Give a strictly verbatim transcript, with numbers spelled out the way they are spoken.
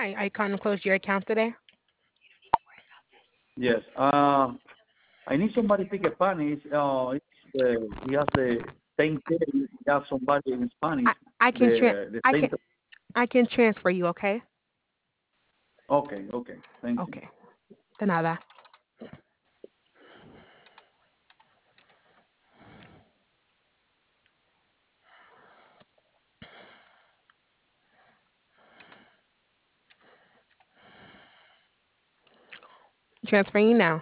Hi, I come close your account today. Yes. Uh, I need somebody to speak Spanish. Uh, it's, uh, he has the same thing. He has somebody in Spanish. I, I can tran The the I same. can I can transfer you, okay? Okay. Okay. Thank you. Okay. De nada. Transferring you now.